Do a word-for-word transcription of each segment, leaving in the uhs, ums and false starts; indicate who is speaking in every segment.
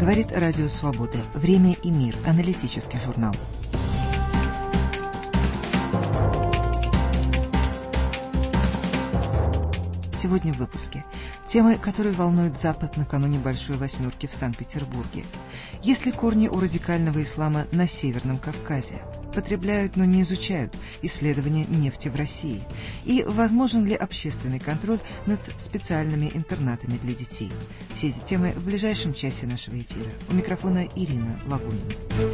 Speaker 1: Говорит Радио Свобода. Время и мир. Аналитический журнал. Сегодня в выпуске. Темы, которые волнуют Запад накануне Большой Восьмерки в Санкт-Петербурге. Есть ли корни у радикального ислама на Северном Кавказе? Потребляют, но не изучают исследования нефти в России. И возможен ли общественный контроль над специальными интернатами для детей? Все эти темы в ближайшем часе нашего эфира. У микрофона Ирина Лагунина.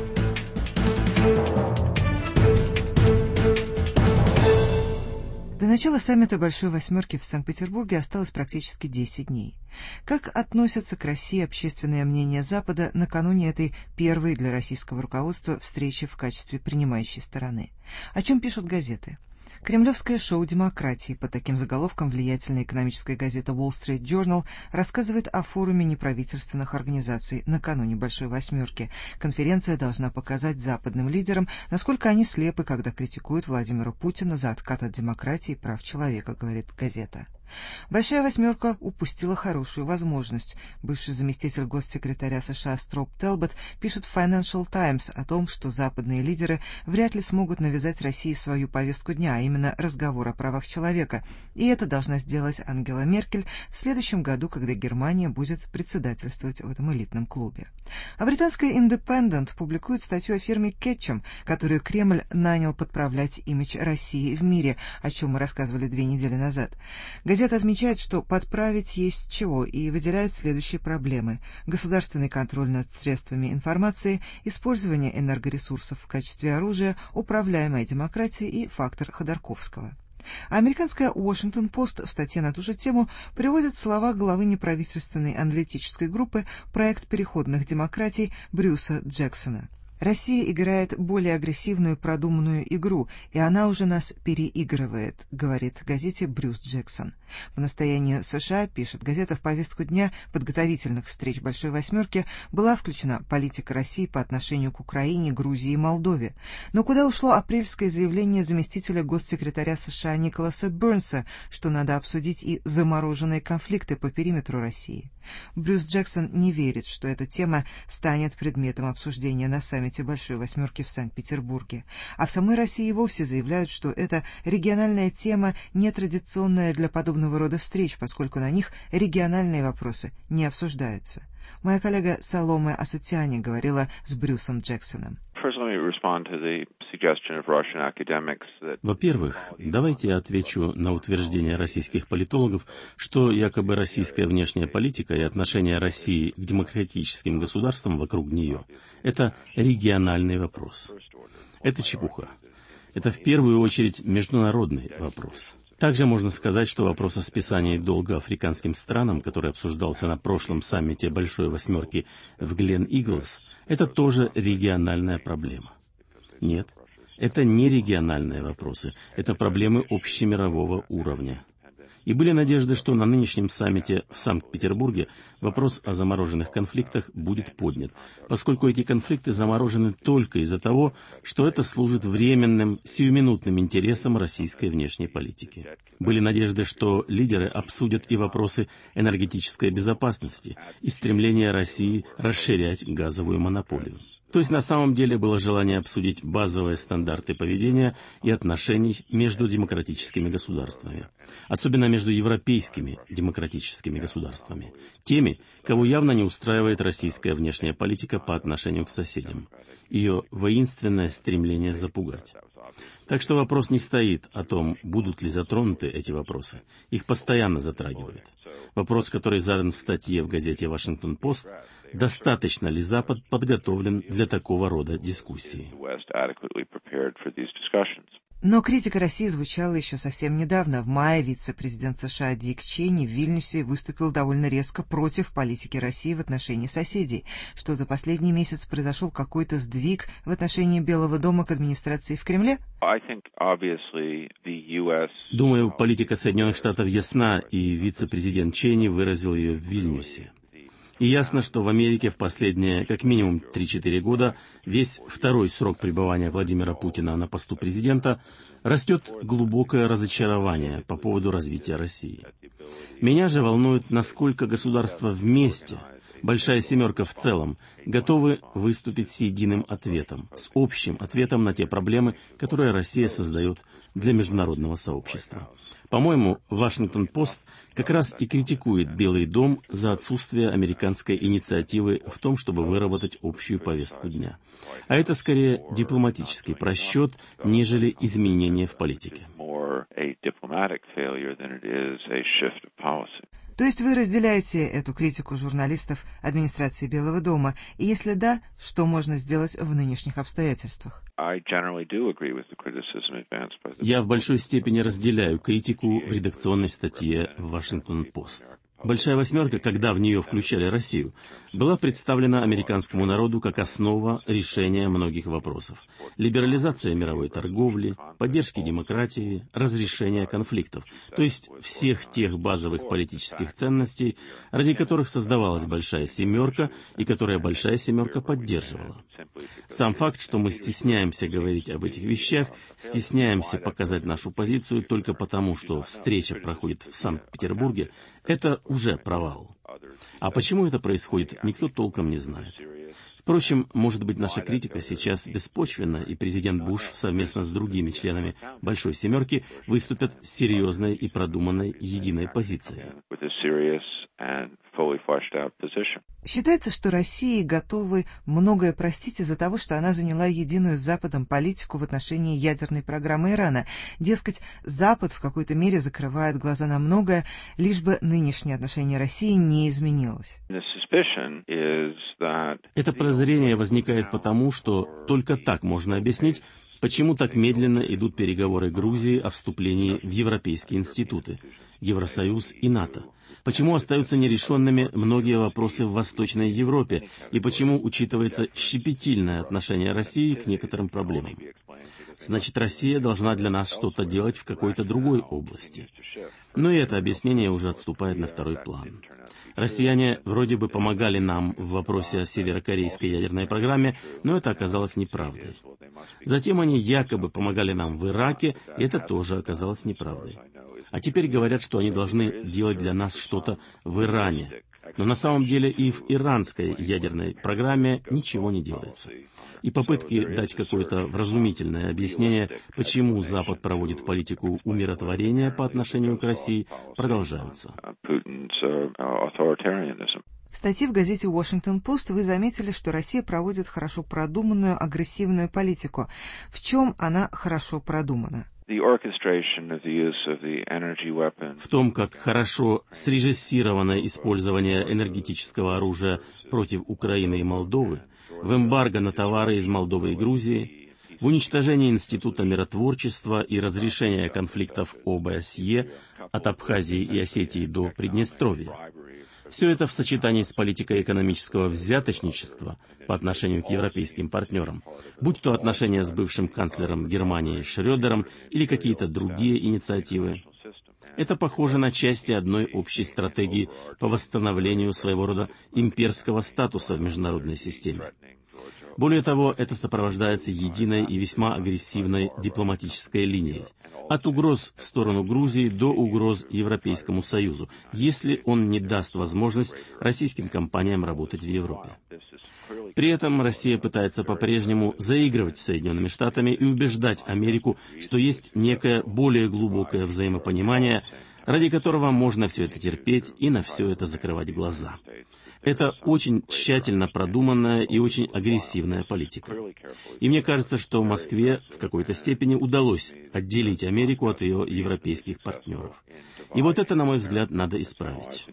Speaker 1: До начала саммита Большой Восьмерки в Санкт-Петербурге осталось практически десять дней. Как относятся к России общественное мнение Запада накануне этой первой для российского руководства встречи в качестве принимающей стороны? О чем пишут газеты? Кремлевское шоу «Демократии» под таким заголовком влиятельная экономическая газета Wall Street Journal рассказывает о форуме неправительственных организаций накануне Большой Восьмерки. Конференция должна показать западным лидерам, насколько они слепы, когда критикуют Владимира Путина за откат от демократии и прав человека, говорит газета. Большая Восьмерка упустила хорошую возможность. Бывший заместитель госсекретаря США Строуп Телбот пишет в Financial Times о том, что западные лидеры вряд ли смогут навязать России свою повестку дня, а именно разговор о правах человека. И это должна сделать Ангела Меркель в следующем году, когда Германия будет председательствовать в этом элитном клубе. А британская Independent публикует статью о фирме Кетчем, которую Кремль нанял подправлять имидж России в мире, о чем мы рассказывали две недели назад. Газета отмечает, что подправить есть чего, и выделяет следующие проблемы: государственный контроль над средствами информации, использование энергоресурсов в качестве оружия, управляемая демократия и фактор Ходорковского. А американская Washington Post в статье на ту же тему приводит слова главы неправительственной аналитической группы «Проект переходных демократий» Брюса Джексона. Россия играет более агрессивную продуманную игру, и она уже нас переигрывает, говорит газете Брюс Джексон. По настоянию США, пишет газета, в повестку дня подготовительных встреч Большой Восьмерки была включена политика России по отношению к Украине, Грузии и Молдове. Но куда ушло апрельское заявление заместителя госсекретаря США Николаса Бернса, что надо обсудить и замороженные конфликты по периметру России? Брюс Джексон не верит, что эта тема станет предметом обсуждения на саммите Большой Восьмерки в Санкт-Петербурге. А в самой России вовсе заявляют, что это региональная тема, нетрадиционная для подобного рода встреч, поскольку на них региональные вопросы не обсуждаются. Моя коллега Саломе Асатиани говорила с Брюсом Джексоном.
Speaker 2: Во-первых, давайте я отвечу на утверждение российских политологов, что якобы российская внешняя политика и отношение России к демократическим государствам вокруг нее – это региональный вопрос. Это чепуха. Это в первую очередь международный вопрос. Также можно сказать, что вопрос о списании долга африканским странам, который обсуждался на прошлом саммите Большой Восьмерки в Глен-Иглс, это тоже региональная проблема. Нет, это не региональные вопросы, это проблемы общемирового уровня. И были надежды, что на нынешнем саммите в Санкт-Петербурге вопрос о замороженных конфликтах будет поднят, поскольку эти конфликты заморожены только из-за того, что это служит временным, сиюминутным интересам российской внешней политики. Были надежды, что лидеры обсудят и вопросы энергетической безопасности, и стремление России расширять газовую монополию. То есть на самом деле было желание обсудить базовые стандарты поведения и отношений между демократическими государствами, особенно между европейскими демократическими государствами, теми, кого явно не устраивает российская внешняя политика по отношению к соседям, ее воинственное стремление запугать. Так что вопрос не стоит о том, будут ли затронуты эти вопросы. Их постоянно затрагивают. Вопрос, который задан в статье в газете «Вашингтон Пост», достаточно ли Запад подготовлен для такого рода дискуссий.
Speaker 1: Но критика России звучала еще совсем недавно. В мае вице-президент США Дик Чейни в Вильнюсе выступил довольно резко против политики России в отношении соседей, что за последний месяц произошел какой-то сдвиг в отношении Белого дома к администрации в Кремле?
Speaker 2: Думаю, политика Соединенных Штатов ясна, и вице-президент Чейни выразил ее в Вильнюсе. И ясно, что в Америке в последние как минимум три-четыре года весь второй срок пребывания Владимира Путина на посту президента растет глубокое разочарование по поводу развития России. Меня же волнует, насколько государства вместе Большая семерка в целом готовы выступить с единым ответом, с общим ответом на те проблемы, которые Россия создает для международного сообщества. По-моему, Вашингтон-Пост как раз и критикует Белый дом за отсутствие американской инициативы в том, чтобы выработать общую повестку дня. А это скорее дипломатический просчет, нежели изменение в политике.
Speaker 1: То есть вы разделяете эту критику журналистов администрации Белого дома? И если да, что можно сделать в нынешних обстоятельствах?
Speaker 2: Я в большой степени разделяю критику в редакционной статье в Вашингтон-Пост. Большая восьмерка, когда в нее включали Россию, была представлена американскому народу как основа решения многих вопросов. Либерализация мировой торговли, поддержки демократии, разрешения конфликтов, то есть всех тех базовых политических ценностей, ради которых создавалась Большая семерка и которые Большая семерка поддерживала. Сам факт, что мы стесняемся говорить об этих вещах, стесняемся показать нашу позицию только потому, что встреча проходит в Санкт-Петербурге, это уже провал. А почему это происходит, никто толком не знает. Впрочем, может быть, наша критика сейчас беспочвенна, и президент Буш совместно с другими членами Большой семерки выступят с серьезной и продуманной единой позицией.
Speaker 1: Считается, что России готовы многое простить из-за того, что она заняла единую с Западом политику в отношении ядерной программы Ирана. Дескать, Запад в какой-то мере закрывает глаза на многое, лишь бы нынешнее отношение России не изменилось.
Speaker 2: Это подозрение возникает потому, что только так можно объяснить, почему так медленно идут переговоры Грузии о вступлении в европейские институты, Евросоюз и НАТО. Почему остаются нерешенными многие вопросы в Восточной Европе и почему учитывается щепетильное отношение России к некоторым проблемам. Значит, Россия должна для нас что-то делать в какой-то другой области. Но и это объяснение уже отступает на второй план. Россияне вроде бы помогали нам в вопросе о северокорейской ядерной программе, но это оказалось неправдой. Затем они якобы помогали нам в Ираке, и это тоже оказалось неправдой. А теперь говорят, что они должны делать для нас что-то в Иране. Но на самом деле и в иранской ядерной программе ничего не делается. И попытки дать какое-то вразумительное объяснение, почему Запад проводит политику умиротворения по отношению к России, продолжаются.
Speaker 1: В статье в газете «Вашингтон-Пост» вы заметили, что Россия проводит хорошо продуманную агрессивную политику. В чем она хорошо продумана?
Speaker 2: В том, как хорошо срежиссировано использование энергетического оружия против Украины и Молдовы, в эмбарго на товары из Молдовы и Грузии, в уничтожении Института миротворчества и разрешения конфликтов ОБСЕ от Абхазии и Осетии до Приднестровья. Все это в сочетании с политикой экономического взяточничества по отношению к европейским партнерам, будь то отношения с бывшим канцлером Германии Шрёдером или какие-то другие инициативы. Это похоже на части одной общей стратегии по восстановлению своего рода имперского статуса в международной системе. Более того, это сопровождается единой и весьма агрессивной дипломатической линией, от угроз в сторону Грузии до угроз Европейскому Союзу, если он не даст возможность российским компаниям работать в Европе. При этом Россия пытается по-прежнему заигрывать с Соединенными Штатами и убеждать Америку, что есть некое более глубокое взаимопонимание, ради которого можно все это терпеть и на все это закрывать глаза. Это очень тщательно продуманная и очень агрессивная политика. И мне кажется, что Москве в какой-то степени удалось отделить Америку от ее европейских партнеров. И вот это, на мой взгляд, надо исправить.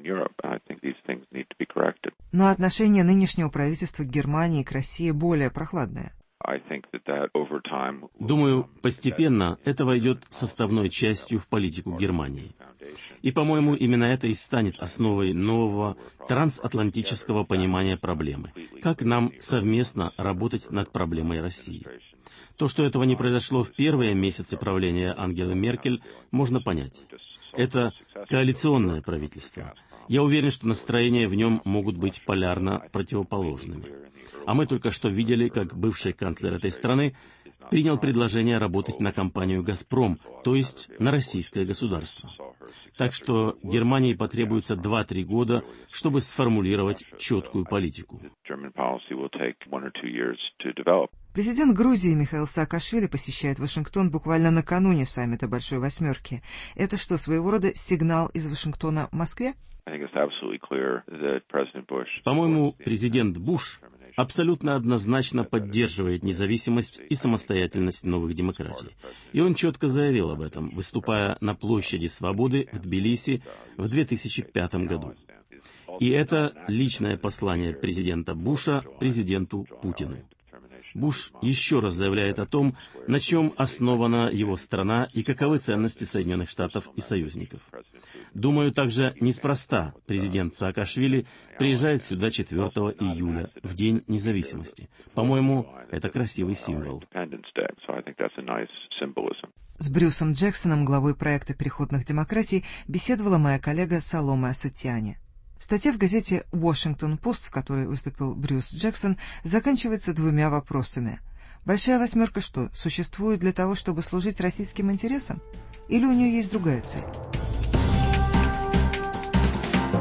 Speaker 1: Но отношение нынешнего правительства к Германии и к России более прохладное.
Speaker 2: Думаю, постепенно это войдет составной частью в политику Германии. И, по-моему, именно это и станет основой нового трансатлантического понимания проблемы. Как нам совместно работать над проблемой России. То, что этого не произошло в первые месяцы правления Ангелы Меркель, можно понять. Это коалиционное правительство. Я уверен, что настроения в нем могут быть полярно противоположными. А мы только что видели, как бывший канцлер этой страны принял предложение работать на компанию «Газпром», то есть на российское государство. Так что Германии потребуется два-три года, чтобы сформулировать четкую политику.
Speaker 1: Президент Грузии Михаил Саакашвили посещает Вашингтон буквально накануне саммита Большой Восьмерки. Это что, своего рода сигнал из Вашингтона Москве?
Speaker 2: По-моему, президент Буш абсолютно однозначно поддерживает независимость и самостоятельность новых демократий. И он четко заявил об этом, выступая на площади Свободы в Тбилиси в две тысячи пятом году. И это личное послание президента Буша президенту Путину. Буш еще раз заявляет о том, на чем основана его страна и каковы ценности Соединенных Штатов и союзников. Думаю, также неспроста президент Саакашвили приезжает сюда четвёртого июля, в День независимости. По-моему, это красивый символ.
Speaker 1: С Брюсом Джексоном, главой проекта переходных демократий, беседовала моя коллега Саломе Асатиани. Статья в газете «Вашингтон Пост», в которой выступил Брюс Джексон, заканчивается двумя вопросами. Большая восьмерка что, существует для того, чтобы служить российским интересам? Или у нее есть другая цель?